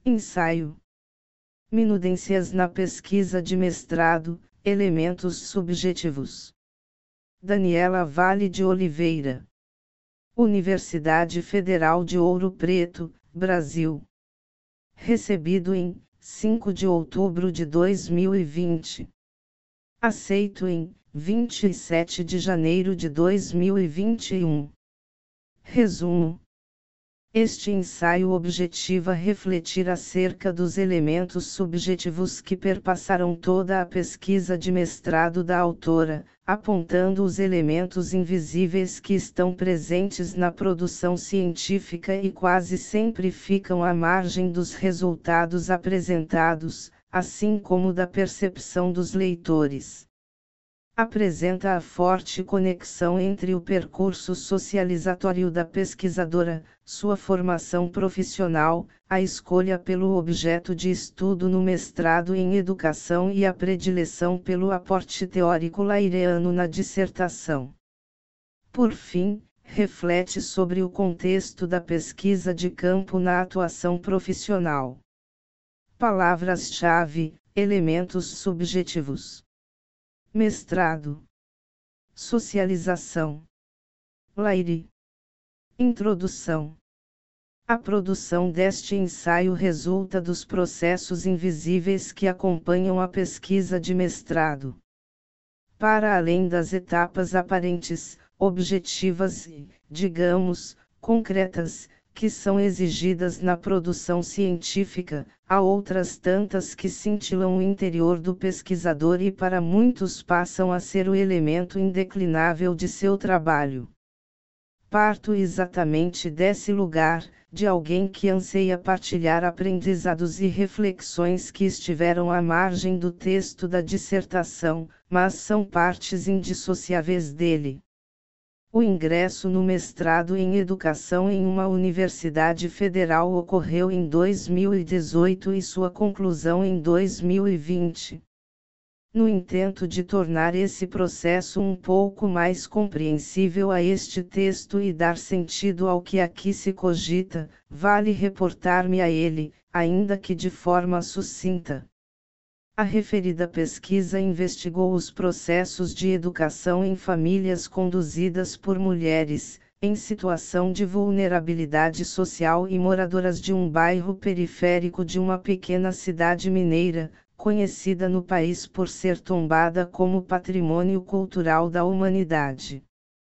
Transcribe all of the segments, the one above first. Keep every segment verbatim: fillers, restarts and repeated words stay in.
Ensaio. Minudências na pesquisa de mestrado, elementos subjetivos. Daniela Vale de Oliveira. Universidade Federal de Ouro Preto, Brasil. Recebido em cinco de outubro de dois mil e vinte. Aceito em vinte e sete de janeiro de dois mil e vinte e um. Resumo. Este ensaio objetiva refletir acerca dos elementos subjetivos que perpassaram toda a pesquisa de mestrado da autora, apontando os elementos invisíveis que estão presentes na produção científica e quase sempre ficam à margem dos resultados apresentados, assim como da percepção dos leitores. Apresenta a forte conexão entre o percurso socializatório da pesquisadora, sua formação profissional, a escolha pelo objeto de estudo no mestrado em educação e a predileção pelo aporte teórico laireano na dissertação. Por fim, reflete sobre o contexto da pesquisa de campo na atuação profissional. Palavras-chave: elementos subjetivos. Mestrado. Socialização. Laire. Introdução. A produção deste ensaio resulta dos processos invisíveis que acompanham a pesquisa de mestrado. Para além das etapas aparentes, objetivas e, digamos, concretas, que são exigidas na produção científica, há outras tantas que cintilam o interior do pesquisador e para muitos passam a ser o elemento indeclinável de seu trabalho. Parto exatamente desse lugar, de alguém que anseia partilhar aprendizados e reflexões que estiveram à margem do texto da dissertação, mas são partes indissociáveis dele. O ingresso no mestrado em educação em uma universidade federal ocorreu em dois mil e dezoito e sua conclusão em dois mil e vinte. No intento de tornar esse processo um pouco mais compreensível a este texto e dar sentido ao que aqui se cogita, vale reportar-me a ele, ainda que de forma sucinta. A referida pesquisa investigou os processos de educação em famílias conduzidas por mulheres, em situação de vulnerabilidade social e moradoras de um bairro periférico de uma pequena cidade mineira, conhecida no país por ser tombada como patrimônio cultural da humanidade.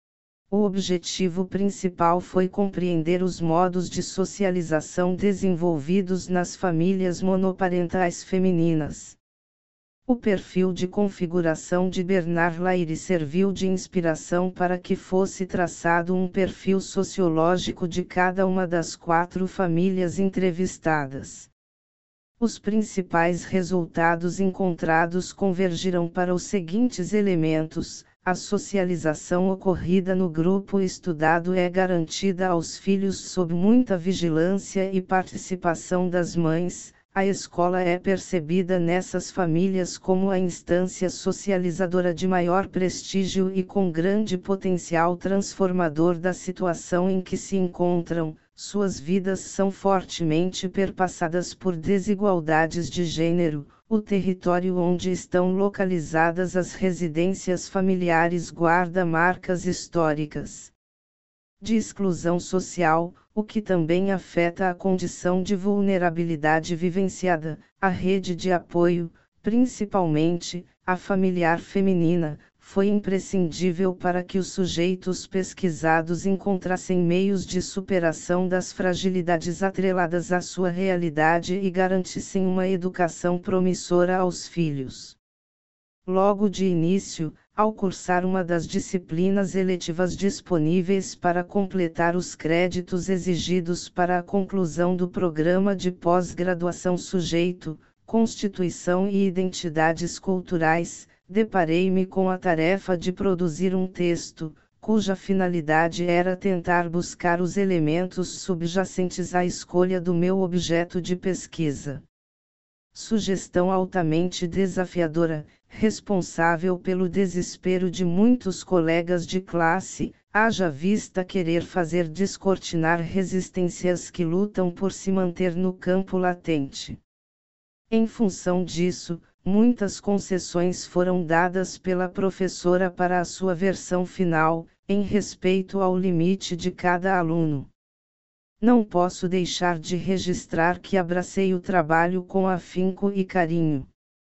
O objetivo principal foi compreender os modos de socialização desenvolvidos nas famílias monoparentais femininas. O perfil de configuração de Bernard Laire serviu de inspiração para que fosse traçado um perfil sociológico de cada uma das quatro famílias entrevistadas. Os principais resultados encontrados convergiram para os seguintes elementos: a socialização ocorrida no grupo estudado é garantida aos filhos sob muita vigilância e participação das mães. A escola é percebida nessas famílias como a instância socializadora de maior prestígio e com grande potencial transformador da situação em que se encontram. Suas vidas são fortemente perpassadas por desigualdades de gênero. O território onde estão localizadas as residências familiares guarda marcas históricas de exclusão social, o que também afeta a condição de vulnerabilidade vivenciada. A rede de apoio, principalmente, a familiar feminina, foi imprescindível para que os sujeitos pesquisados encontrassem meios de superação das fragilidades atreladas à sua realidade e garantissem uma educação promissora aos filhos. Logo de início, ao cursar uma das disciplinas eletivas disponíveis para completar os créditos exigidos para a conclusão do programa de pós-graduação sujeito, Constituição e Identidades Culturais, deparei-me com a tarefa de produzir um texto, cuja finalidade era tentar buscar os elementos subjacentes à escolha do meu objeto de pesquisa. Sugestão altamente desafiadora, responsável pelo desespero de muitos colegas de classe, haja vista querer fazer descortinar resistências que lutam por se manter no campo latente. Em função disso, muitas concessões foram dadas pela professora para a sua versão final, em respeito ao limite de cada aluno. Não posso deixar de registrar que abracei o trabalho com afinco e carinho.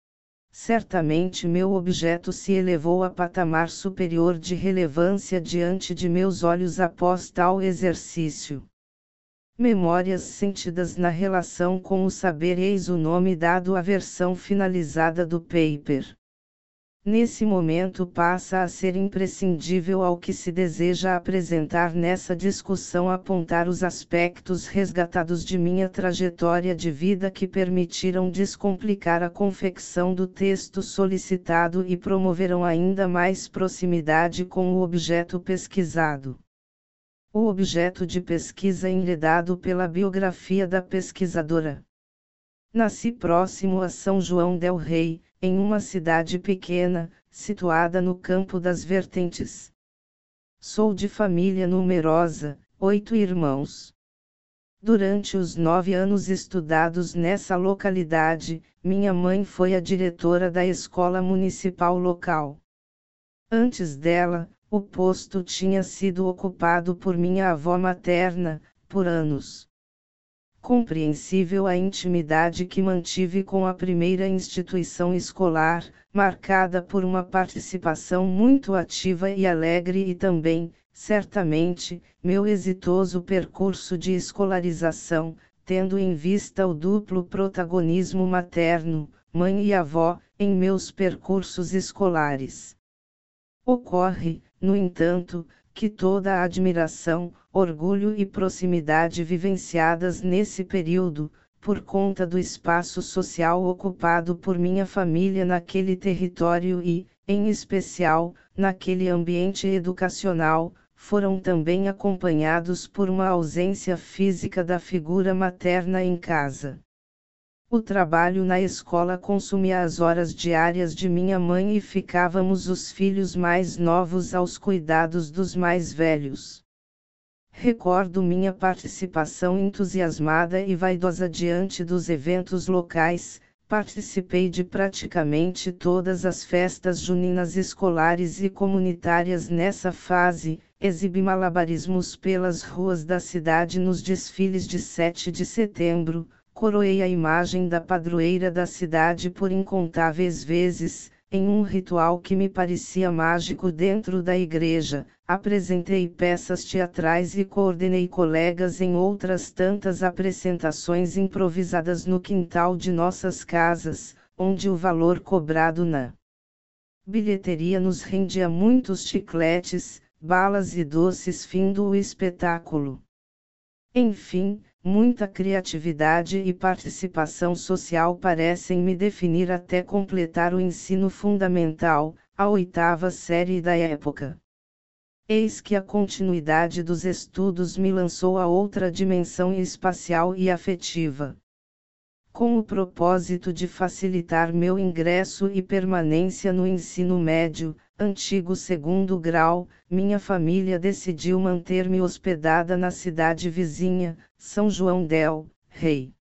Certamente meu objeto se elevou a patamar superior de relevância diante de meus olhos após tal exercício. Memórias sentidas na relação com o saber, eis o nome dado à versão finalizada do paper. Nesse momento passa a ser imprescindível ao que se deseja apresentar nessa discussão apontar os aspectos resgatados de minha trajetória de vida que permitiram descomplicar a confecção do texto solicitado e promoveram ainda mais proximidade com o objeto pesquisado. O objeto de pesquisa enredado pela biografia da pesquisadora. Nasci próximo a São João del Rei, em uma cidade pequena, situada no Campo das Vertentes. Sou de família numerosa, oito irmãos. Durante os nove anos estudados nessa localidade, minha mãe foi a diretora da escola municipal local. Antes dela, o posto tinha sido ocupado por minha avó materna, por anos. Compreensível a intimidade que mantive com a primeira instituição escolar, marcada por uma participação muito ativa e alegre e também, certamente, meu exitoso percurso de escolarização, tendo em vista o duplo protagonismo materno, mãe e avó, em meus percursos escolares. Ocorre, no entanto, que toda a admiração, orgulho e proximidade vivenciadas nesse período, por conta do espaço social ocupado por minha família naquele território e, em especial, naquele ambiente educacional, foram também acompanhados por uma ausência física da figura materna em casa. O trabalho na escola consumia as horas diárias de minha mãe e ficávamos os filhos mais novos aos cuidados dos mais velhos. Recordo minha participação entusiasmada e vaidosa diante dos eventos locais, participei de praticamente todas as festas juninas escolares e comunitárias nessa fase, exibi malabarismos pelas ruas da cidade nos desfiles de sete de setembro, coroei a imagem da padroeira da cidade por incontáveis vezes, em um ritual que me parecia mágico dentro da igreja, apresentei peças teatrais e coordenei colegas em outras tantas apresentações improvisadas no quintal de nossas casas, onde o valor cobrado na bilheteria nos rendia muitos chicletes, balas e doces findo o espetáculo. Enfim, muita criatividade e participação social parecem me definir até completar o ensino fundamental, a oitava série da época. Eis que a continuidade dos estudos me lançou a outra dimensão espacial e afetiva. Com o propósito de facilitar meu ingresso e permanência no ensino médio, antigo segundo grau, minha família decidiu manter-me hospedada na cidade vizinha, São João del Rei.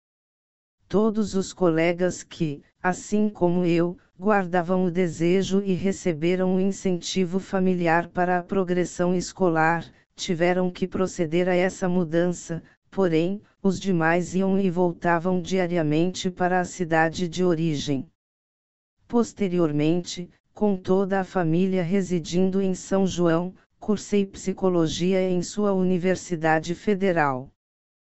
Todos os colegas que, assim como eu, guardavam o desejo e receberam o incentivo familiar para a progressão escolar, tiveram que proceder a essa mudança, porém, os demais iam e voltavam diariamente para a cidade de origem. Posteriormente, com toda a família residindo em São João, cursei psicologia em sua Universidade Federal.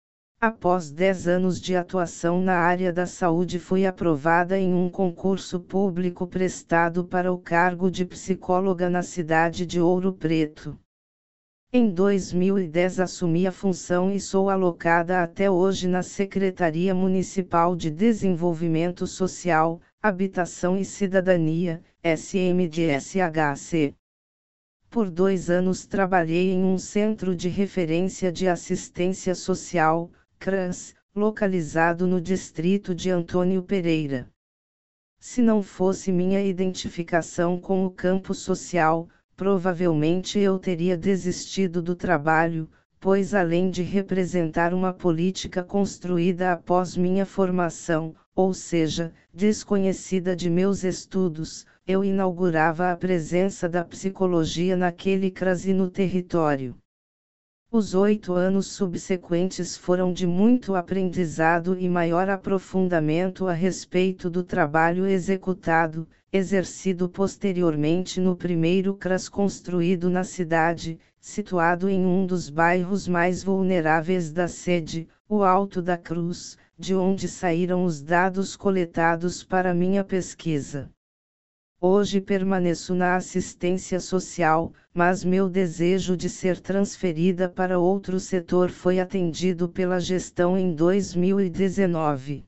Após dez anos de atuação na área da saúde, fui aprovada em um concurso público prestado para o cargo de psicóloga na cidade de Ouro Preto. Em dois mil e dez assumi a função e sou alocada até hoje na Secretaria Municipal de Desenvolvimento Social, Habitação e Cidadania, S M D S H C. Por dois anos trabalhei em um Centro de Referência de Assistência Social, CRAS, localizado no distrito de Antônio Pereira. Se não fosse minha identificação com o campo social, provavelmente eu teria desistido do trabalho, pois além de representar uma política construída após minha formação, ou seja, desconhecida de meus estudos, eu inaugurava a presença da psicologia naquele crase no território. Os oito anos subsequentes foram de muito aprendizado e maior aprofundamento a respeito do trabalho executado, exercido posteriormente no primeiro CRAS construído na cidade, situado em um dos bairros mais vulneráveis da sede, o Alto da Cruz, de onde saíram os dados coletados para minha pesquisa. Hoje permaneço na assistência social, mas meu desejo de ser transferida para outro setor foi atendido pela gestão em dois mil e dezenove.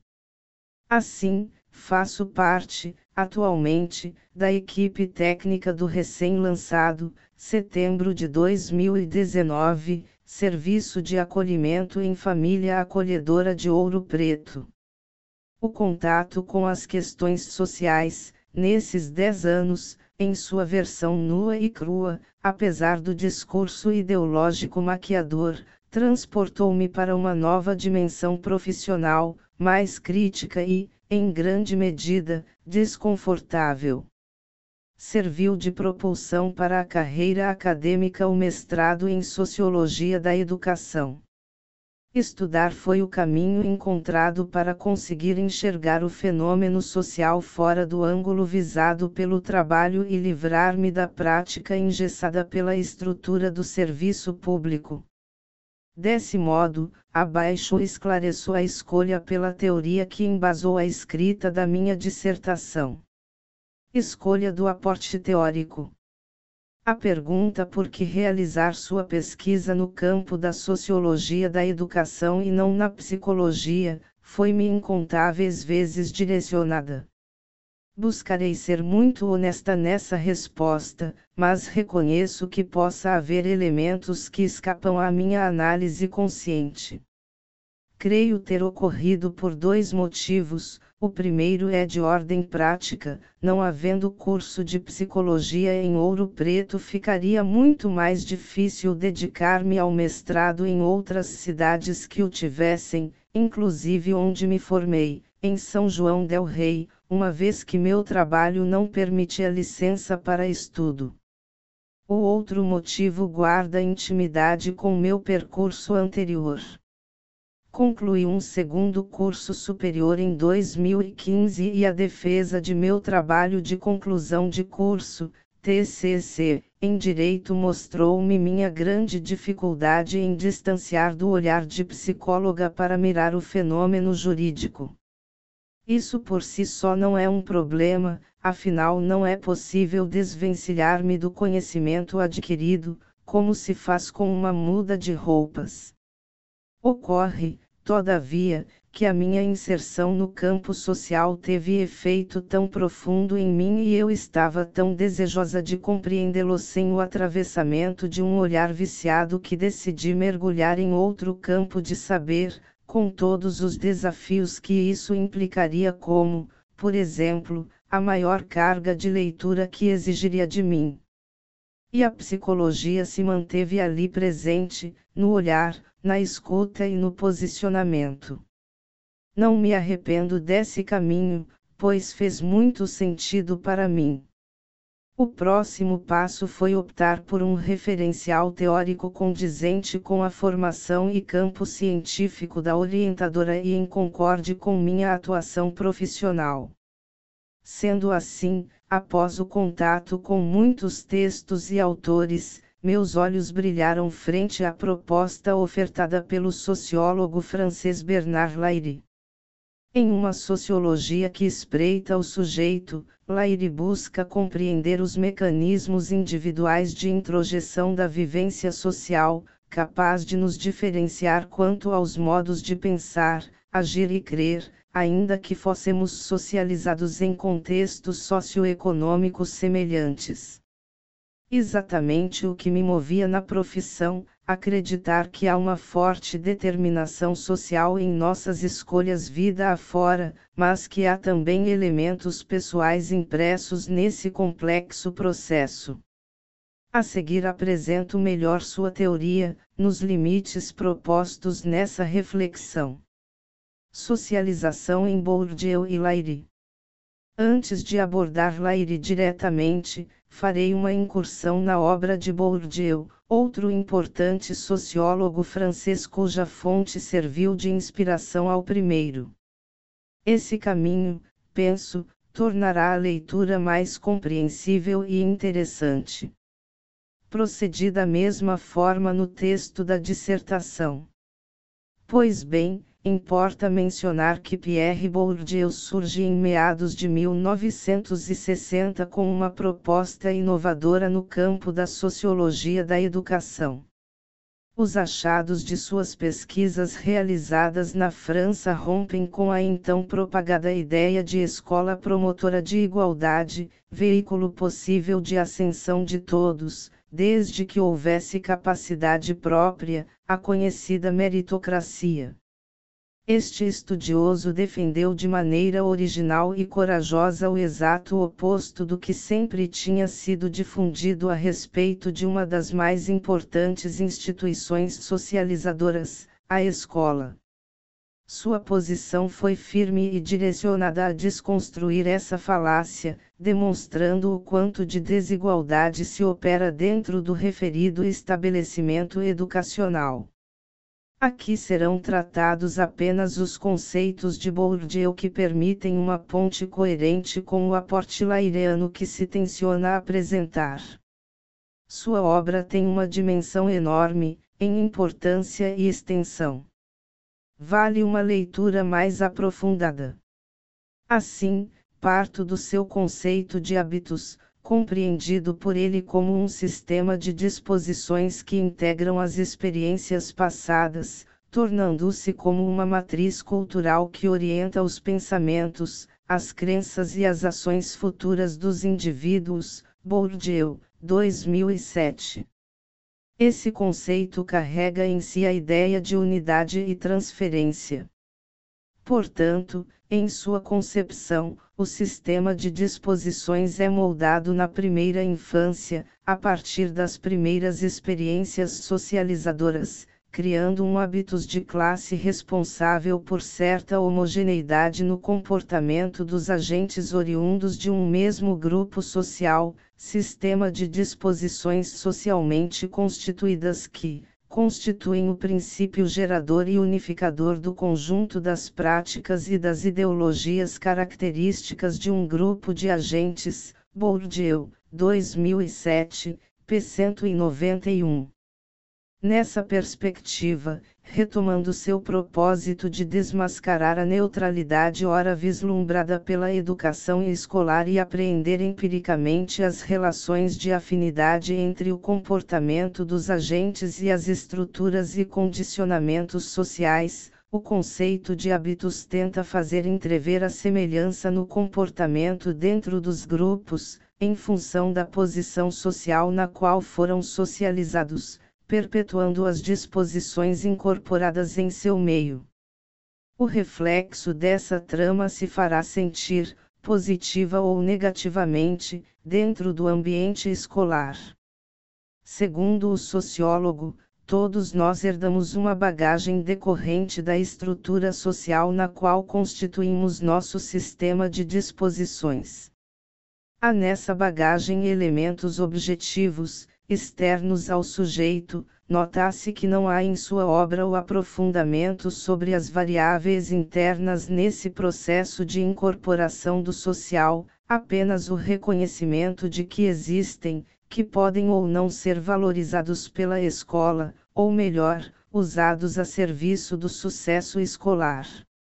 Assim, faço parte, atualmente, da equipe técnica do recém-lançado, setembro de dois mil e dezenove, Serviço de Acolhimento em Família Acolhedora de Ouro Preto. O contato com as questões sociais, nesses dez anos, em sua versão nua e crua, apesar do discurso ideológico maquiador, transportou-me para uma nova dimensão profissional, mais crítica e, em grande medida, desconfortável. Serviu de propulsão para a carreira acadêmica o mestrado em Sociologia da Educação. Estudar foi o caminho encontrado para conseguir enxergar o fenômeno social fora do ângulo visado pelo trabalho e livrar-me da prática engessada pela estrutura do serviço público. Desse modo, abaixo esclareço a escolha pela teoria que embasou a escrita da minha dissertação. Escolha do aporte teórico. A pergunta por que realizar sua pesquisa no campo da sociologia da educação e não na psicologia, foi-me incontáveis vezes direcionada. Buscarei ser muito honesta nessa resposta, mas reconheço que possa haver elementos que escapam à minha análise consciente. Creio ter ocorrido por dois motivos. O primeiro é de ordem prática, não havendo curso de psicologia em Ouro Preto ficaria muito mais difícil dedicar-me ao mestrado em outras cidades que o tivessem, inclusive onde me formei, em São João del Rei, uma vez que meu trabalho não permitia licença para estudo. O outro motivo guarda intimidade com meu percurso anterior. Concluí um segundo curso superior em dois mil e quinze e a defesa de meu trabalho de conclusão de curso, T C C, em Direito mostrou-me minha grande dificuldade em distanciar do olhar de psicóloga para mirar o fenômeno jurídico. Isso por si só não é um problema, afinal não é possível desvencilhar-me do conhecimento adquirido, como se faz com uma muda de roupas. Ocorre, todavia, que a minha inserção no campo social teve efeito tão profundo em mim e eu estava tão desejosa de compreendê-lo sem o atravessamento de um olhar viciado que decidi mergulhar em outro campo de saber, com todos os desafios que isso implicaria como, por exemplo, a maior carga de leitura que exigiria de mim. E a psicologia se manteve ali presente, no olhar, na escuta e no posicionamento. Não me arrependo desse caminho, pois fez muito sentido para mim. O próximo passo foi optar por um referencial teórico condizente com a formação e campo científico da orientadora e em concorde com minha atuação profissional. Sendo assim, após o contato com muitos textos e autores, meus olhos brilharam frente à proposta ofertada pelo sociólogo francês Bernard Lairy. Em uma sociologia que espreita o sujeito, Lairy busca compreender os mecanismos individuais de introjeção da vivência social, capaz de nos diferenciar quanto aos modos de pensar, agir e crer, ainda que fossemos socializados em contextos socioeconômicos semelhantes. Exatamente o que me movia na profissão, acreditar que há uma forte determinação social em nossas escolhas vida afora, mas que há também elementos pessoais impressos nesse complexo processo. A seguir apresento melhor sua teoria, nos limites propostos nessa reflexão. Socialização em Bourdieu e Lairy. Antes de abordar Lairy diretamente, farei uma incursão na obra de Bourdieu, outro importante sociólogo francês cuja fonte serviu de inspiração ao primeiro. Esse caminho, penso, tornará a leitura mais compreensível e interessante. Procedi da mesma forma no texto da dissertação. Pois bem, importa mencionar que Pierre Bourdieu surge em meados de mil novecentos e sessenta com uma proposta inovadora no campo da sociologia da educação. Os achados de suas pesquisas realizadas na França rompem com a então propagada ideia de escola promotora de igualdade, veículo possível de ascensão de todos, desde que houvesse capacidade própria, a conhecida meritocracia. Este estudioso defendeu de maneira original e corajosa o exato oposto do que sempre tinha sido difundido a respeito de uma das mais importantes instituições socializadoras, a escola. Sua posição foi firme e direcionada a desconstruir essa falácia, demonstrando o quanto de desigualdade se opera dentro do referido estabelecimento educacional. Aqui serão tratados apenas os conceitos de Bourdieu que permitem uma ponte coerente com o aporte laireano que se tenciona apresentar. Sua obra tem uma dimensão enorme, em importância e extensão. Vale uma leitura mais aprofundada. Assim, parto do seu conceito de hábitos, compreendido por ele como um sistema de disposições que integram as experiências passadas, tornando-se como uma matriz cultural que orienta os pensamentos, as crenças e as ações futuras dos indivíduos. Bourdieu, dois mil e sete. Esse conceito carrega em si a ideia de unidade e transferência. Portanto, em sua concepção, o sistema de disposições é moldado na primeira infância, a partir das primeiras experiências socializadoras, criando um hábitos de classe responsável por certa homogeneidade no comportamento dos agentes oriundos de um mesmo grupo social, sistema de disposições socialmente constituídas que constituem o princípio gerador e unificador do conjunto das práticas e das ideologias características de um grupo de agentes. Bourdieu, dois mil e sete, p. cento e noventa e um. Nessa perspectiva, retomando seu propósito de desmascarar a neutralidade ora vislumbrada pela educação escolar e apreender empiricamente as relações de afinidade entre o comportamento dos agentes e as estruturas e condicionamentos sociais, o conceito de hábitos tenta fazer entrever a semelhança no comportamento dentro dos grupos, em função da posição social na qual foram socializados, perpetuando as disposições incorporadas em seu meio. O reflexo dessa trama se fará sentir, positiva ou negativamente, dentro do ambiente escolar. Segundo o sociólogo, todos nós herdamos uma bagagem decorrente da estrutura social na qual constituímos nosso sistema de disposições. Há nessa bagagem elementos objetivos, externos ao sujeito. Nota-se que não há em sua obra o aprofundamento sobre as variáveis internas nesse processo de incorporação do social, apenas o reconhecimento de que existem, que podem ou não ser valorizados pela escola, ou melhor, usados a serviço do sucesso escolar.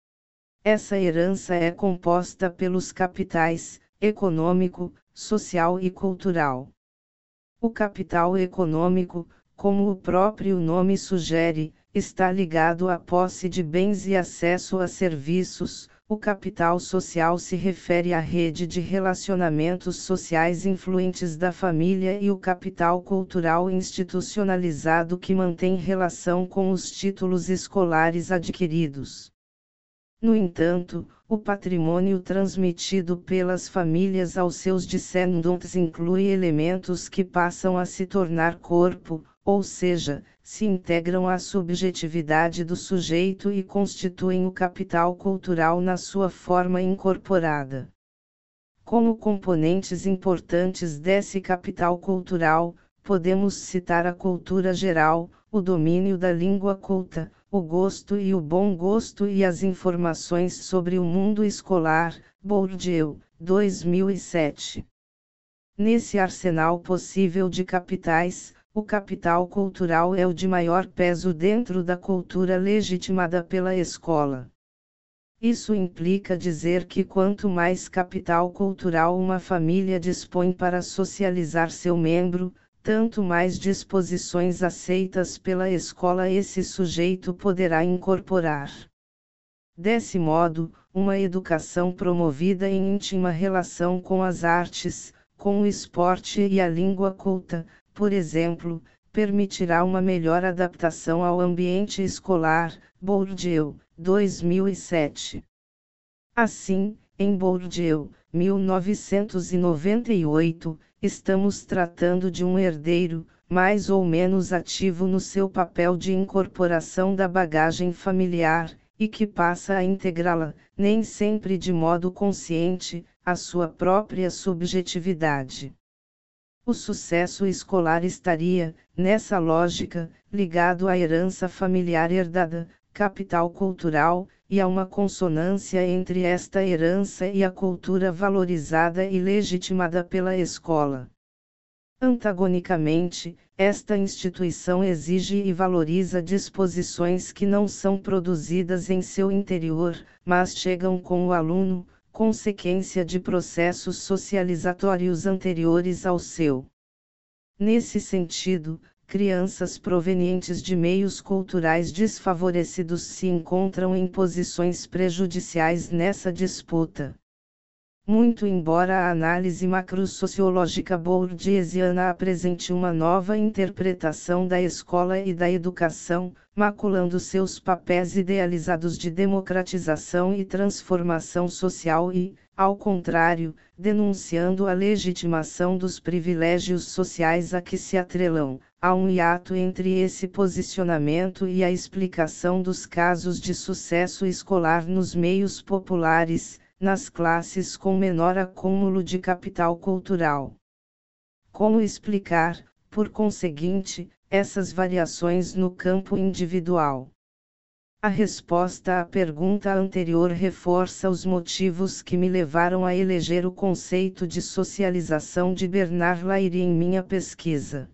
Essa herança é composta pelos capitais, econômico, social e cultural. O capital econômico, como o próprio nome sugere, está ligado à posse de bens e acesso a serviços. O capital social se refere à rede de relacionamentos sociais influentes da família e o capital cultural institucionalizado que mantém relação com os títulos escolares adquiridos. No entanto, o patrimônio transmitido pelas famílias aos seus descendentes inclui elementos que passam a se tornar corpo, ou seja, se integram à subjetividade do sujeito e constituem o capital cultural na sua forma incorporada. Como componentes importantes desse capital cultural, podemos citar a cultura geral, o domínio da língua culta, o gosto e o bom gosto e as informações sobre o mundo escolar, Bourdieu, dois mil e sete. Nesse arsenal possível de capitais, o capital cultural é o de maior peso dentro da cultura legitimada pela escola. Isso implica dizer que quanto mais capital cultural uma família dispõe para socializar seu membro, tanto mais disposições aceitas pela escola esse sujeito poderá incorporar. Desse modo, uma educação promovida em íntima relação com as artes, com o esporte e a língua culta, por exemplo, permitirá uma melhor adaptação ao ambiente escolar, Bourdieu, dois mil e sete. Assim, em Bourdieu, mil novecentos e noventa e oito, estamos tratando de um herdeiro, mais ou menos ativo no seu papel de incorporação da bagagem familiar, e que passa a integrá-la, nem sempre de modo consciente, à sua própria subjetividade. O sucesso escolar estaria, nessa lógica, ligado à herança familiar herdada, capital cultural, e a uma consonância entre esta herança e a cultura valorizada e legitimada pela escola. Antagonicamente, esta instituição exige e valoriza disposições que não são produzidas em seu interior, mas chegam com o aluno, consequência de processos socializatórios anteriores ao seu. Nesse sentido, crianças provenientes de meios culturais desfavorecidos se encontram em posições prejudiciais nessa disputa. Muito embora a análise macrosociológica bourdieusiana apresente uma nova interpretação da escola e da educação, maculando seus papéis idealizados de democratização e transformação social e, ao contrário, denunciando a legitimação dos privilégios sociais a que se atrelam, há um hiato entre esse posicionamento e a explicação dos casos de sucesso escolar nos meios populares, nas classes com menor acúmulo de capital cultural. Como explicar, por conseguinte, essas variações no campo individual? A resposta à pergunta anterior reforça os motivos que me levaram a eleger o conceito de socialização de Bernard Lairy em minha pesquisa.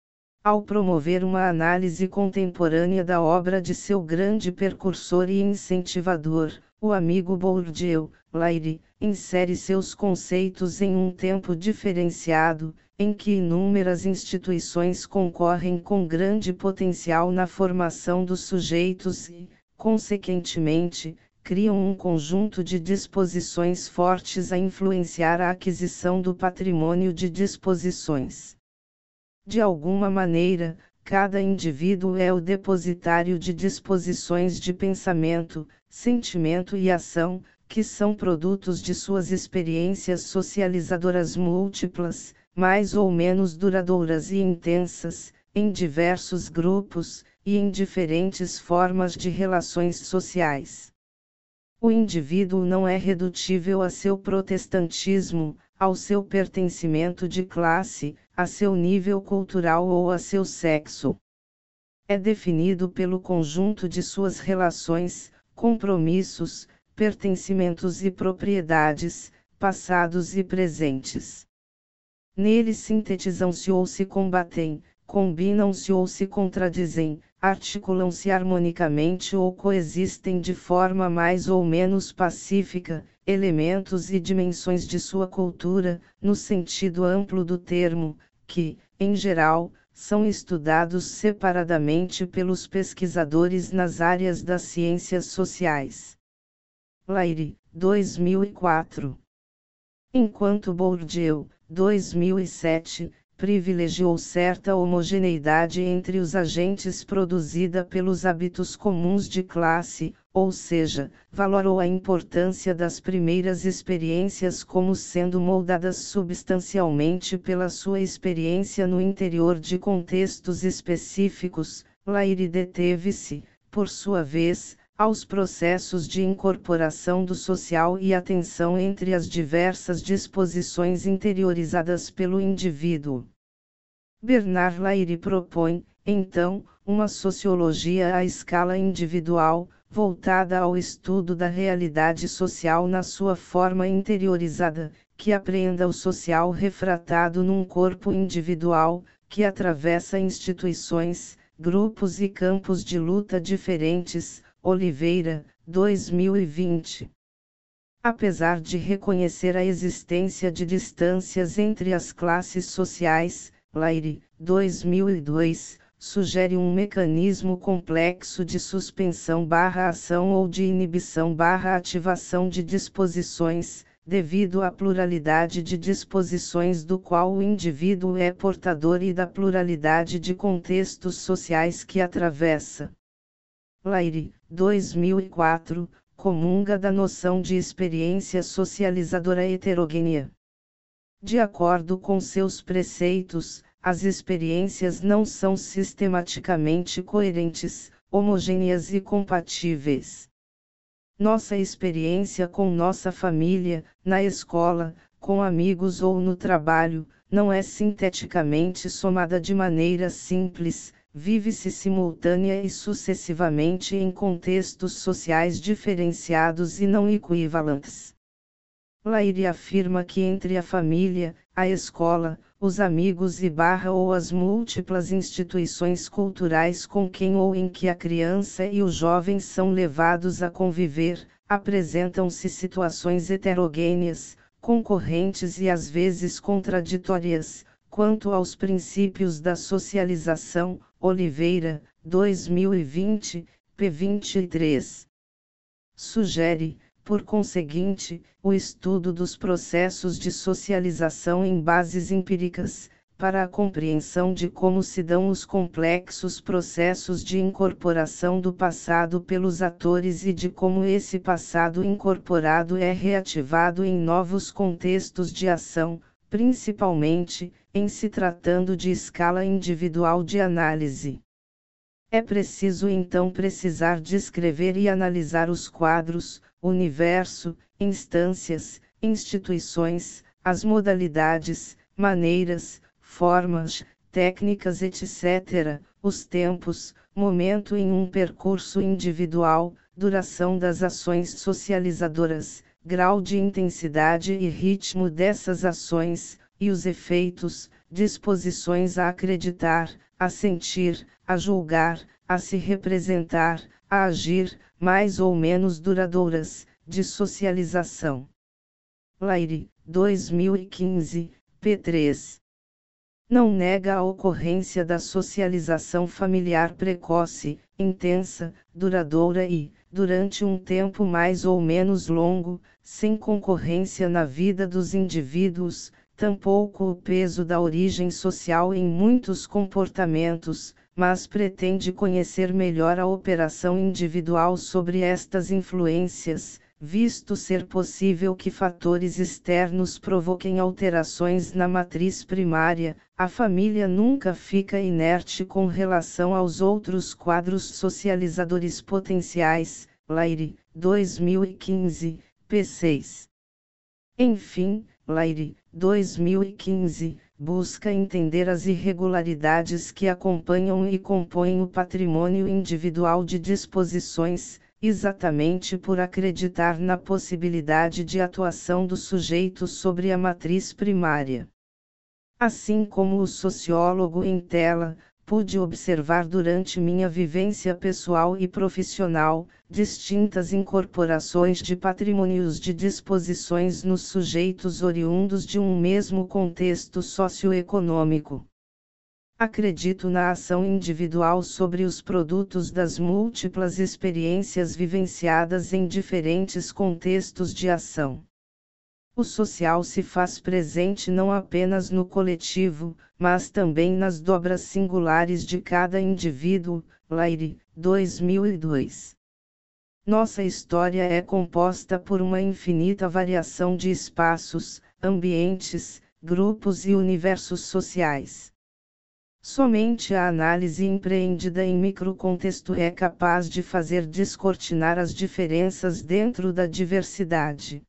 Ao promover uma análise contemporânea da obra de seu grande precursor e incentivador, o amigo Bourdieu, Lairy, insere seus conceitos em um tempo diferenciado, em que inúmeras instituições concorrem com grande potencial na formação dos sujeitos e, consequentemente, criam um conjunto de disposições fortes a influenciar a aquisição do patrimônio de disposições. De alguma maneira, cada indivíduo é o depositário de disposições de pensamento, sentimento e ação, que são produtos de suas experiências socializadoras múltiplas, mais ou menos duradouras e intensas, em diversos grupos, e em diferentes formas de relações sociais. O indivíduo não é redutível a seu protestantismo, ao seu pertencimento de classe, a seu nível cultural ou a seu sexo. É definido pelo conjunto de suas relações, compromissos, pertencimentos e propriedades, passados e presentes. Nele sintetizam-se ou se combatem, combinam-se ou se contradizem, articulam-se harmonicamente ou coexistem de forma mais ou menos pacífica, elementos e dimensões de sua cultura, no sentido amplo do termo, que, em geral, são estudados separadamente pelos pesquisadores nas áreas das ciências sociais. Lairy, dois mil e quatro. Enquanto Bourdieu, dois mil e sete, privilegiou certa homogeneidade entre os agentes produzida pelos hábitos comuns de classe, ou seja, valorou a importância das primeiras experiências como sendo moldadas substancialmente pela sua experiência no interior de contextos específicos. Laire deteve-se, por sua vez, aos processos de incorporação do social e a tensão entre as diversas disposições interiorizadas pelo indivíduo. Bernard Laire propõe, então, uma sociologia à escala individual, voltada ao estudo da realidade social na sua forma interiorizada, que apreenda o social refratado num corpo individual, que atravessa instituições, grupos e campos de luta diferentes. Oliveira, dois mil e vinte. Apesar de reconhecer a existência de distâncias entre as classes sociais, Laire, dois mil e dois, sugere um mecanismo complexo de suspensão barra ação ou de inibição barra ativação de disposições, devido à pluralidade de disposições do qual o indivíduo é portador e da pluralidade de contextos sociais que atravessa. Laire, dois mil e quatro, comunga da noção de experiência socializadora heterogênea. De acordo com seus preceitos, as experiências não são sistematicamente coerentes, homogêneas e compatíveis. Nossa experiência com nossa família, na escola, com amigos ou no trabalho, não é sinteticamente somada de maneira simples, vive-se simultânea e sucessivamente em contextos sociais diferenciados e não equivalentes. Laire afirma que entre a família, a escola, os amigos e barra ou as múltiplas instituições culturais com quem ou em que a criança e o jovem são levados a conviver, apresentam-se situações heterogêneas, concorrentes e às vezes contraditórias, quanto aos princípios da socialização. Oliveira, dois mil e vinte, p vinte e três. Sugere, por conseguinte, o estudo dos processos de socialização em bases empíricas, para a compreensão de como se dão os complexos processos de incorporação do passado pelos atores e de como esse passado incorporado é reativado em novos contextos de ação, principalmente, em se tratando de escala individual de análise. É preciso então precisar descrever e analisar os quadros, universo, instâncias, instituições, as modalidades, maneiras, formas, técnicas etcétera, os tempos, momento em um percurso individual, duração das ações socializadoras, grau de intensidade e ritmo dessas ações, e os efeitos, disposições a acreditar, a sentir, a julgar, a se representar, a agir, mais ou menos duradouras, de socialização. Laire, dois mil e quinze, p três. Não nega a ocorrência da socialização familiar precoce, intensa, duradoura e, durante um tempo mais ou menos longo, sem concorrência na vida dos indivíduos, tampouco o peso da origem social em muitos comportamentos, mas pretende conhecer melhor a operação individual sobre estas influências, visto ser possível que fatores externos provoquem alterações na matriz primária. A família nunca fica inerte com relação aos outros quadros socializadores potenciais. Laire, dois mil e quinze, p seis. Enfim, Laire, dois mil e quinze, busca entender as irregularidades que acompanham e compõem o patrimônio individual de disposições, exatamente por acreditar na possibilidade de atuação do sujeito sobre a matriz primária. Assim como o sociólogo em tela, pude observar durante minha vivência pessoal e profissional, distintas incorporações de patrimônios de disposições nos sujeitos oriundos de um mesmo contexto socioeconômico. Acredito na ação individual sobre os produtos das múltiplas experiências vivenciadas em diferentes contextos de ação. O social se faz presente não apenas no coletivo, mas também nas dobras singulares de cada indivíduo. Laire, dois mil e dois. Nossa história é composta por uma infinita variação de espaços, ambientes, grupos e universos sociais. Somente a análise empreendida em microcontexto é capaz de fazer descortinar as diferenças dentro da diversidade.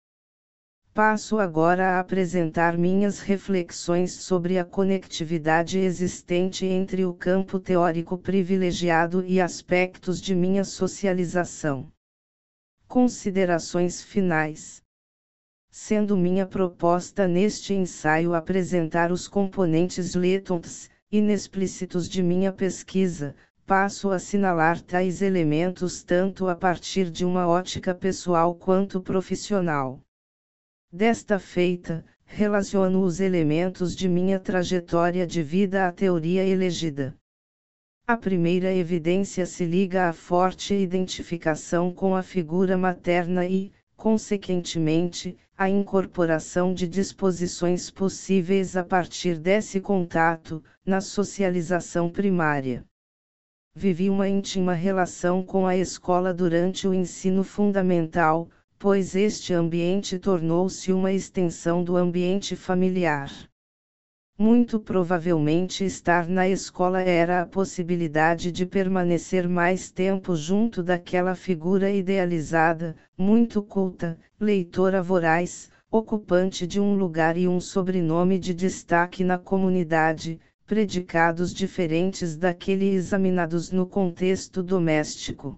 Passo agora a apresentar minhas reflexões sobre a conectividade existente entre o campo teórico privilegiado e aspectos de minha socialização. Considerações finais. Sendo minha proposta neste ensaio apresentar os componentes letons, inexplícitos de minha pesquisa, passo a assinalar tais elementos tanto a partir de uma ótica pessoal quanto profissional. Desta feita, relaciono os elementos de minha trajetória de vida à teoria elegida. A primeira evidência se liga à forte identificação com a figura materna e, consequentemente, à incorporação de disposições possíveis a partir desse contato, na socialização primária. Vivi uma íntima relação com a escola durante o ensino fundamental, pois este ambiente tornou-se uma extensão do ambiente familiar. Muito provavelmente estar na escola era a possibilidade de permanecer mais tempo junto daquela figura idealizada, muito culta, leitora voraz, ocupante de um lugar e um sobrenome de destaque na comunidade, predicados diferentes daquele examinados no contexto doméstico.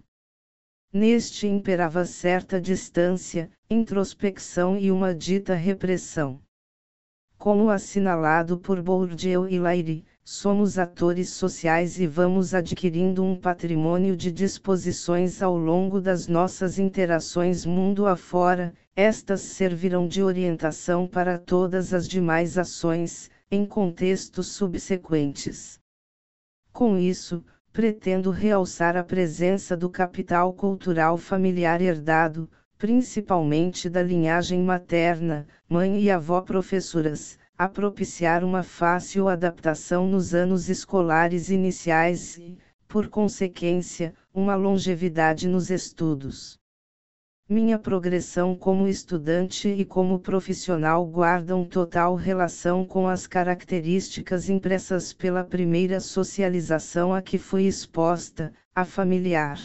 Neste imperava certa distância, introspecção e uma dita repressão. Como assinalado por Bourdieu e Laire, somos atores sociais e vamos adquirindo um patrimônio de disposições ao longo das nossas interações mundo afora, estas servirão de orientação para todas as demais ações, em contextos subsequentes. Com isso, pretendo realçar a presença do capital cultural familiar herdado, principalmente da linhagem materna, mãe e avó professoras, a propiciar uma fácil adaptação nos anos escolares iniciais e, por consequência, uma longevidade nos estudos. Minha progressão como estudante e como profissional guardam total relação com as características impressas pela primeira socialização a que fui exposta, a familiar.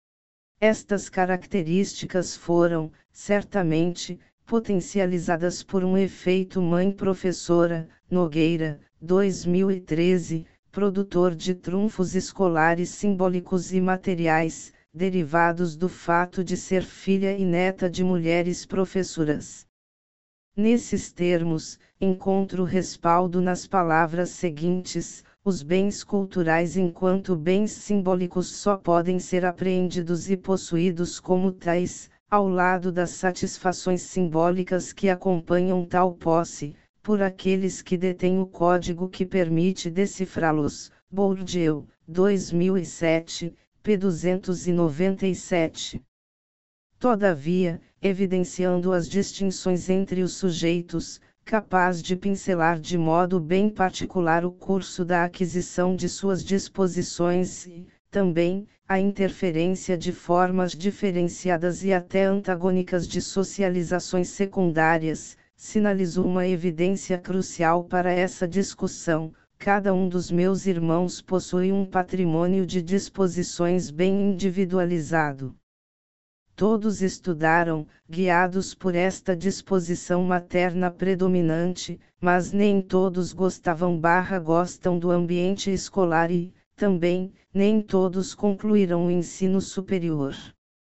Estas características foram, certamente, potencializadas por um efeito mãe-professora, Nogueira, dois mil e treze, produtor de trunfos escolares simbólicos e materiais, derivados do fato de ser filha e neta de mulheres professoras. Nesses termos, encontro respaldo nas palavras seguintes: os bens culturais enquanto bens simbólicos só podem ser apreendidos e possuídos como tais, ao lado das satisfações simbólicas que acompanham tal posse, por aqueles que detêm o código que permite decifrá-los. Bourdieu, dois mil e sete, p duzentos e noventa e sete. Todavia, evidenciando as distinções entre os sujeitos, capaz de pincelar de modo bem particular o curso da aquisição de suas disposições e, também, a interferência de formas diferenciadas e até antagônicas de socializações secundárias, sinalizou uma evidência crucial para essa discussão. Cada um dos meus irmãos possui um patrimônio de disposições bem individualizado. Todos estudaram, guiados por esta disposição materna predominante, mas nem todos gostavam barra gostam do ambiente escolar e, também, nem todos concluíram o ensino superior.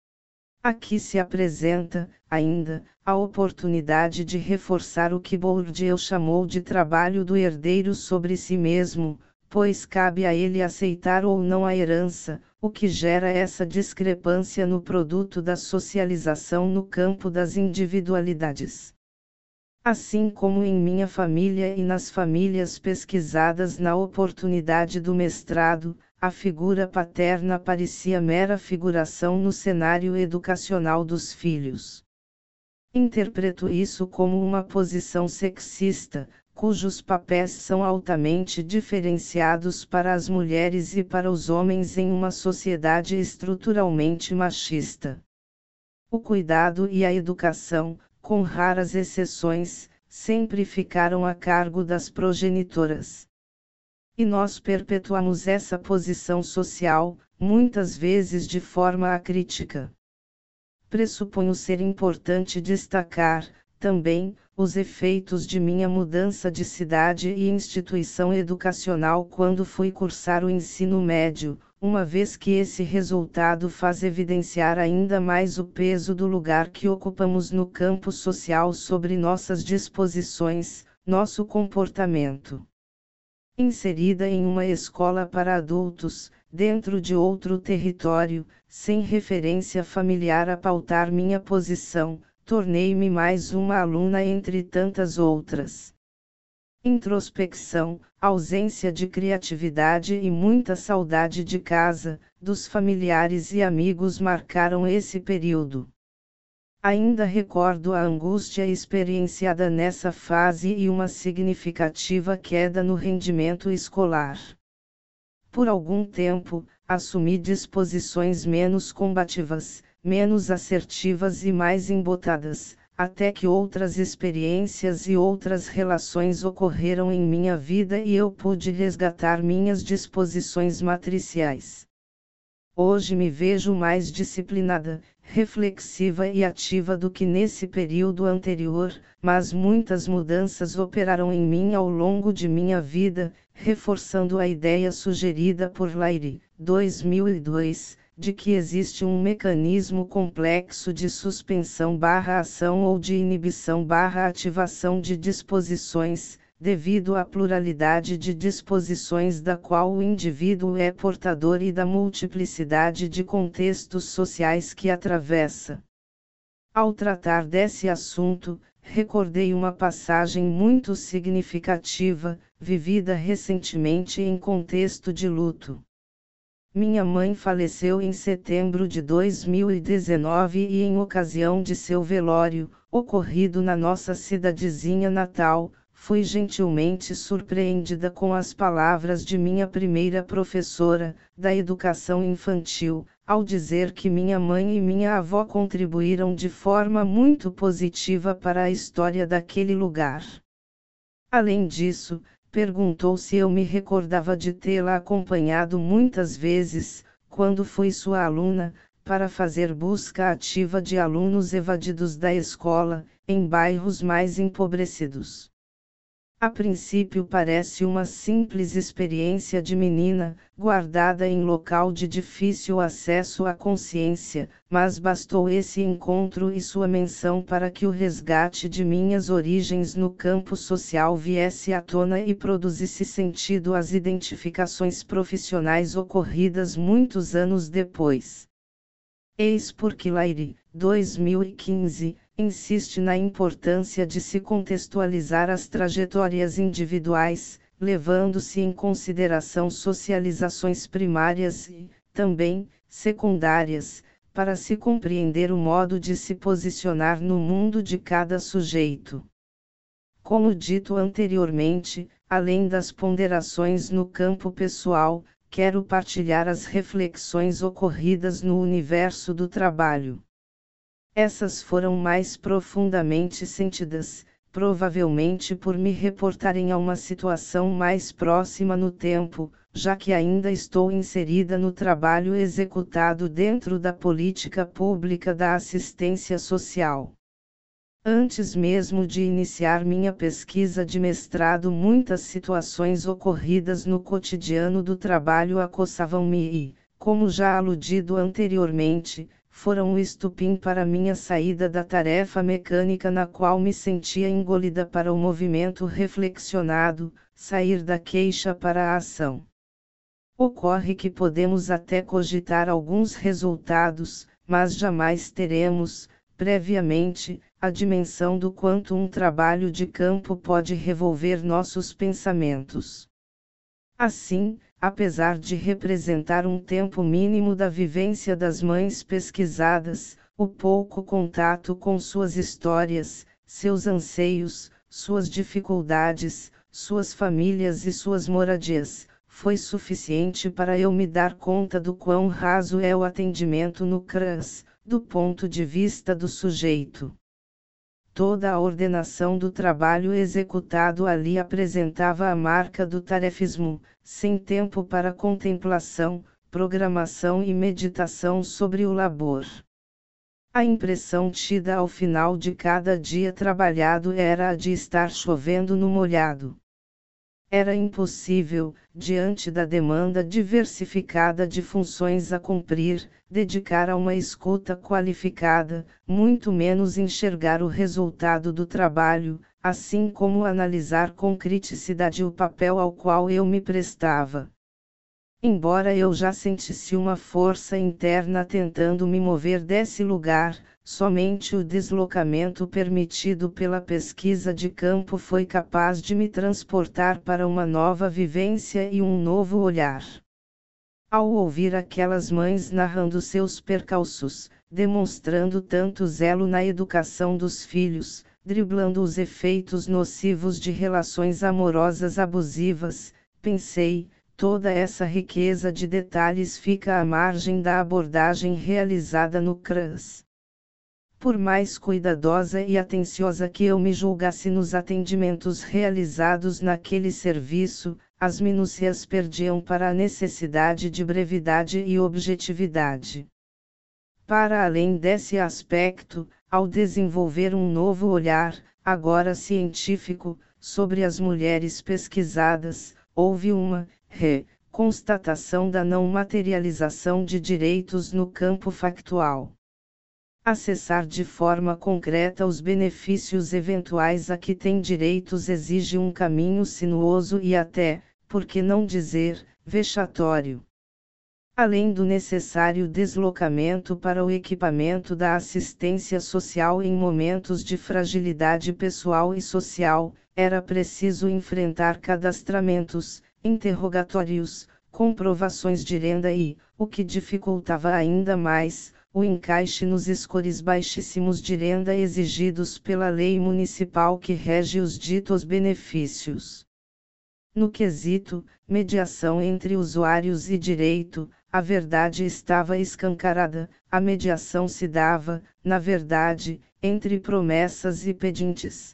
Aqui se apresenta, ainda, a oportunidade de reforçar o que Bourdieu chamou de trabalho do herdeiro sobre si mesmo, pois cabe a ele aceitar ou não a herança, o que gera essa discrepância no produto da socialização no campo das individualidades. Assim como em minha família e nas famílias pesquisadas na oportunidade do mestrado, a figura paterna parecia mera figuração no cenário educacional dos filhos. Interpreto isso como uma posição sexista, cujos papéis são altamente diferenciados para as mulheres e para os homens em uma sociedade estruturalmente machista. O cuidado e a educação, com raras exceções, sempre ficaram a cargo das progenitoras. E nós perpetuamos essa posição social, muitas vezes de forma acrítica. Pressuponho ser importante destacar, também, os efeitos de minha mudança de cidade e instituição educacional quando fui cursar o ensino médio, uma vez que esse resultado faz evidenciar ainda mais o peso do lugar que ocupamos no campo social sobre nossas disposições, nosso comportamento. Inserida em uma escola para adultos, dentro de outro território, sem referência familiar a pautar minha posição, tornei-me mais uma aluna entre tantas outras. Introspecção, ausência de criatividade e muita saudade de casa, dos familiares e amigos marcaram esse período. Ainda recordo a angústia experienciada nessa fase e uma significativa queda no rendimento escolar. Por algum tempo, assumi disposições menos combativas, menos assertivas e mais embotadas, até que outras experiências e outras relações ocorreram em minha vida e eu pude resgatar minhas disposições matriciais. Hoje me vejo mais disciplinada, reflexiva e ativa do que nesse período anterior, mas muitas mudanças operaram em mim ao longo de minha vida, reforçando a ideia sugerida por Laire, dois mil e dois, de que existe um mecanismo complexo de suspensão barra ação ou de inibição barra ativação de disposições, devido à pluralidade de disposições da qual o indivíduo é portador e da multiplicidade de contextos sociais que atravessa. Ao tratar desse assunto, recordei uma passagem muito significativa, vivida recentemente em contexto de luto. Minha mãe faleceu em setembro de dois mil e dezenove e em ocasião de seu velório, ocorrido na nossa cidadezinha natal, fui gentilmente surpreendida com as palavras de minha primeira professora, da educação infantil, ao dizer que minha mãe e minha avó contribuíram de forma muito positiva para a história daquele lugar. Além disso, perguntou se eu me recordava de tê-la acompanhado muitas vezes, quando fui sua aluna, para fazer busca ativa de alunos evadidos da escola, em bairros mais empobrecidos. A princípio parece uma simples experiência de menina, guardada em local de difícil acesso à consciência, mas bastou esse encontro e sua menção para que o resgate de minhas origens no campo social viesse à tona e produzisse sentido às identificações profissionais ocorridas muitos anos depois. Eis porque Laire, dois mil e quinze, insiste na importância de se contextualizar as trajetórias individuais, levando-se em consideração socializações primárias e, também, secundárias, para se compreender o modo de se posicionar no mundo de cada sujeito. Como dito anteriormente, além das ponderações no campo pessoal, quero partilhar as reflexões ocorridas no universo do trabalho. Essas foram mais profundamente sentidas, provavelmente por me reportarem a uma situação mais próxima no tempo, já que ainda estou inserida no trabalho executado dentro da política pública da assistência social. Antes mesmo de iniciar minha pesquisa de mestrado, muitas situações ocorridas no cotidiano do trabalho acossavam-me e, como já aludido anteriormente, foram o estupim para minha saída da tarefa mecânica na qual me sentia engolida para o movimento reflexionado, sair da queixa para a ação. Ocorre que podemos até cogitar alguns resultados, mas jamais teremos, previamente, a dimensão do quanto um trabalho de campo pode revolver nossos pensamentos. Assim, apesar de representar um tempo mínimo da vivência das mães pesquisadas, o pouco contato com suas histórias, seus anseios, suas dificuldades, suas famílias e suas moradias, foi suficiente para eu me dar conta do quão raso é o atendimento no C R A S, do ponto de vista do sujeito. Toda a ordenação do trabalho executado ali apresentava a marca do tarefismo, sem tempo para contemplação, programação e meditação sobre o labor. A impressão tida ao final de cada dia trabalhado era a de estar chovendo no molhado. Era impossível, diante da demanda diversificada de funções a cumprir, dedicar a uma escuta qualificada, muito menos enxergar o resultado do trabalho, assim como analisar com criticidade o papel ao qual eu me prestava. Embora eu já sentisse uma força interna tentando me mover desse lugar, somente o deslocamento permitido pela pesquisa de campo foi capaz de me transportar para uma nova vivência e um novo olhar. Ao ouvir aquelas mães narrando seus percalços, demonstrando tanto zelo na educação dos filhos, driblando os efeitos nocivos de relações amorosas abusivas, pensei, toda essa riqueza de detalhes fica à margem da abordagem realizada no C R A S. Por mais cuidadosa e atenciosa que eu me julgasse nos atendimentos realizados naquele serviço, as minúcias perdiam para a necessidade de brevidade e objetividade. Para além desse aspecto, ao desenvolver um novo olhar, agora científico, sobre as mulheres pesquisadas, houve uma re-constatação da não materialização de direitos no campo factual. Acessar de forma concreta os benefícios eventuais a que tem direitos exige um caminho sinuoso e até, por que não dizer, vexatório. Além do necessário deslocamento para o equipamento da assistência social em momentos de fragilidade pessoal e social, era preciso enfrentar cadastramentos, interrogatórios, comprovações de renda e, o que dificultava ainda mais, o encaixe nos scores baixíssimos de renda exigidos pela lei municipal que rege os ditos benefícios. No quesito, mediação entre usuários e direito, a verdade estava escancarada, a mediação se dava, na verdade, entre promessas e pedintes.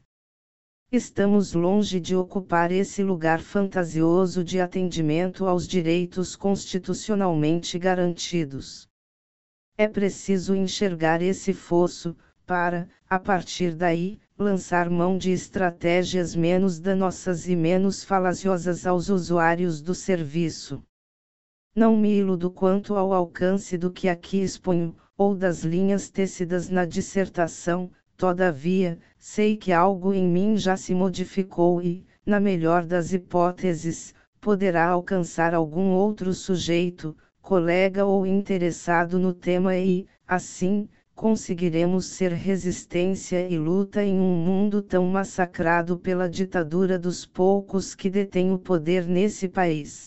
Estamos longe de ocupar esse lugar fantasioso de atendimento aos direitos constitucionalmente garantidos. É preciso enxergar esse fosso, para, a partir daí, lançar mão de estratégias menos danosas e menos falaciosas aos usuários do serviço. Não me iludo quanto ao alcance do que aqui exponho, ou das linhas tecidas na dissertação, todavia, sei que algo em mim já se modificou e, na melhor das hipóteses, poderá alcançar algum outro sujeito, colega ou interessado no tema e, assim, conseguiremos ser resistência e luta em um mundo tão massacrado pela ditadura dos poucos que detêm o poder nesse país.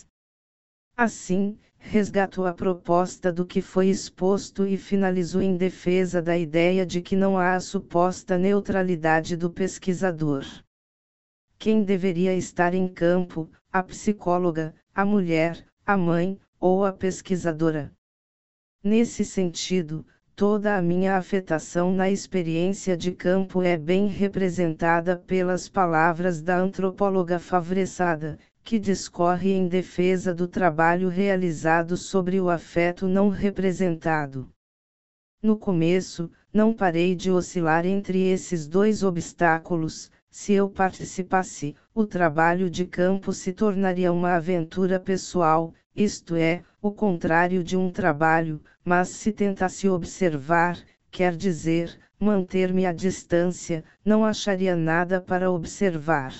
Assim, resgato a proposta do que foi exposto e finalizo em defesa da ideia de que não há a suposta neutralidade do pesquisador. Quem deveria estar em campo, a psicóloga, a mulher, a mãe, ou a pesquisadora? Nesse sentido, toda a minha afetação na experiência de campo é bem representada pelas palavras da antropóloga Favressada, que discorre em defesa do trabalho realizado sobre o afeto não representado. No começo, não parei de oscilar entre esses dois obstáculos. Se eu participasse, o trabalho de campo se tornaria uma aventura pessoal, isto é, o contrário de um trabalho, mas se tentasse observar, quer dizer, manter-me à distância, não acharia nada para observar.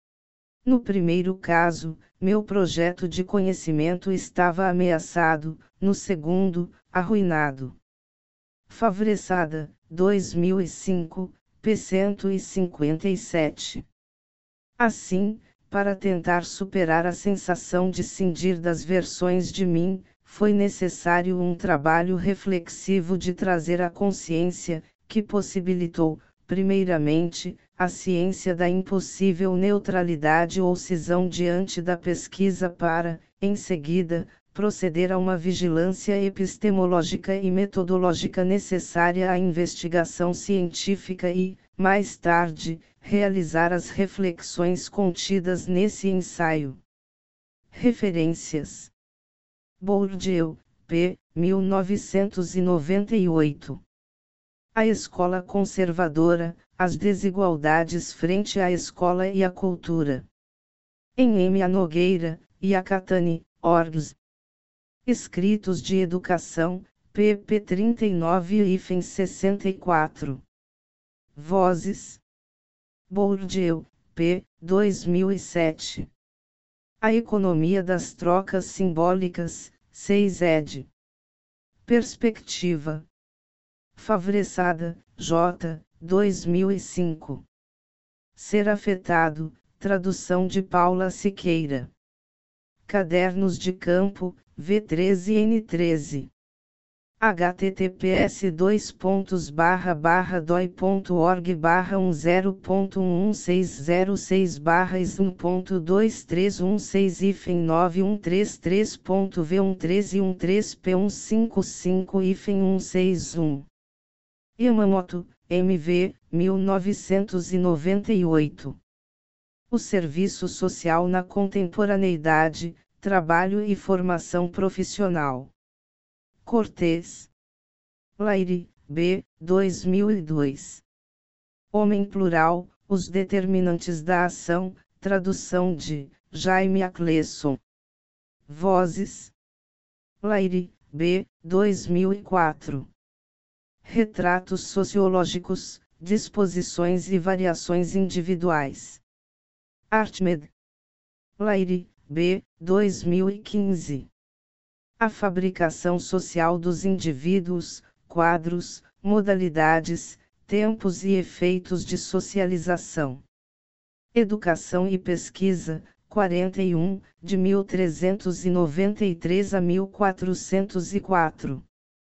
No primeiro caso, meu projeto de conhecimento estava ameaçado, no segundo, arruinado. Favressada, dois mil e cinco, p cento e cinquenta e sete. Assim, para tentar superar a sensação de cindir das versões de mim, foi necessário um trabalho reflexivo de trazer à consciência, que possibilitou, primeiramente, a ciência da impossível neutralidade ou cisão diante da pesquisa para, em seguida, proceder a uma vigilância epistemológica e metodológica necessária à investigação científica e, mais tarde, realizar as reflexões contidas nesse ensaio. Referências: Bourdieu, P. mil novecentos e noventa e oito. A Escola Conservadora, as desigualdades frente à escola e à cultura. Em M. A. Nogueira, e A. Catani, Orgs. Escritos de Educação, pp trinta e nove e sessenta e quatro. Vozes: Bourdieu, P. dois mil e sete. A Economia das Trocas Simbólicas, seis ed. Perspectiva. Favoreçada, J. dois mil e cinco. Ser Afetado, tradução de Paula Siqueira. Cadernos de Campo, V treze N treze. https dois pontos barra barra doi ponto org barra um zero ponto um seis zero seis barra um ponto dois três um seis hífen nove um três três ponto v um três um três p um cinco cinco hífen um seis um. Yamamoto, M V, mil novecentos e noventa e oito. O Serviço Social na Contemporaneidade, Trabalho e Formação Profissional. Cortês. Laire, B. dois mil e dois. Homem Plural, Os Determinantes da Ação, tradução de Jaime Aclesson. Vozes. Laire, B. dois mil e quatro. Retratos Sociológicos, Disposições e Variações Individuais. Artmed. Laire, B. dois mil e quinze. A Fabricação Social dos Indivíduos, Quadros, Modalidades, Tempos e Efeitos de Socialização. Educação e Pesquisa, quarenta e um, de mil trezentos e noventa e três a mil quatrocentos e quatro.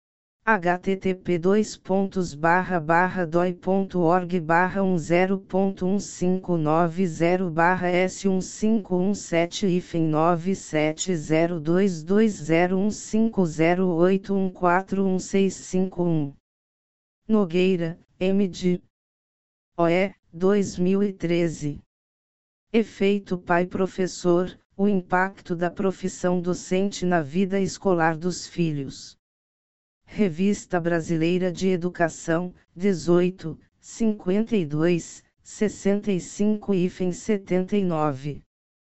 http dois pontos barra barra doi ponto org barra um zero ponto um cinco nove zero barra s um cinco um sete hífen nove sete zero dois dois zero um cinco zero oito um quatro um seis cinco um. Nogueira, M. de O E, dois mil e treze. Efeito pai-professor, o impacto da profissão docente na vida escolar dos filhos. Revista Brasileira de Educação, dezoito, cinquenta e dois, sessenta e cinco hífen setenta e nove.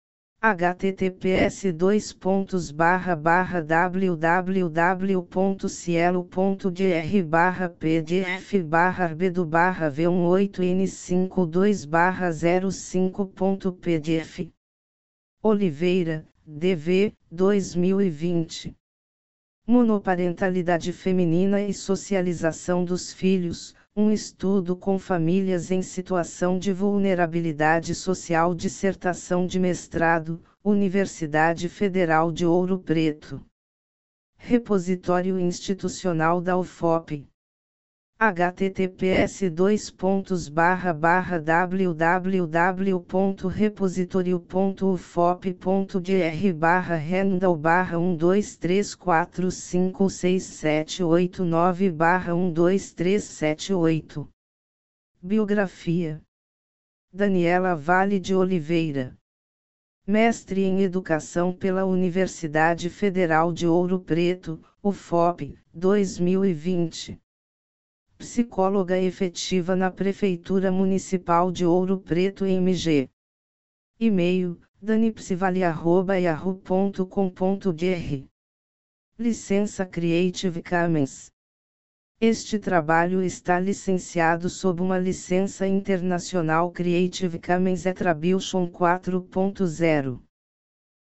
https dois pontos barra barra www ponto cielo ponto gr barra pdf barra arbedo barra v oito n cinquenta e dois barra zero cinco ponto pdf. Oliveira, D V, dois mil e vinte. Monoparentalidade feminina e socialização dos filhos, um estudo com famílias em situação de vulnerabilidade social. Dissertação de mestrado, Universidade Federal de Ouro Preto. Repositório Institucional da U F O P. https dois pontos barra barra www ponto repositorio ponto ufop ponto gr barra handle barra um dois três quatro cinco seis sete oito nove barra um dois três sete oito. Biografia. Daniela Vale de Oliveira. Mestre em Educação pela Universidade Federal de Ouro Preto, U F O P, dois mil e vinte. Psicóloga efetiva na Prefeitura Municipal de Ouro Preto M G. E-mail, danipsivale arroba yahoo ponto com ponto br. Licença Creative Commons. Este trabalho está licenciado sob uma licença internacional Creative Commons Attribution quatro ponto zero.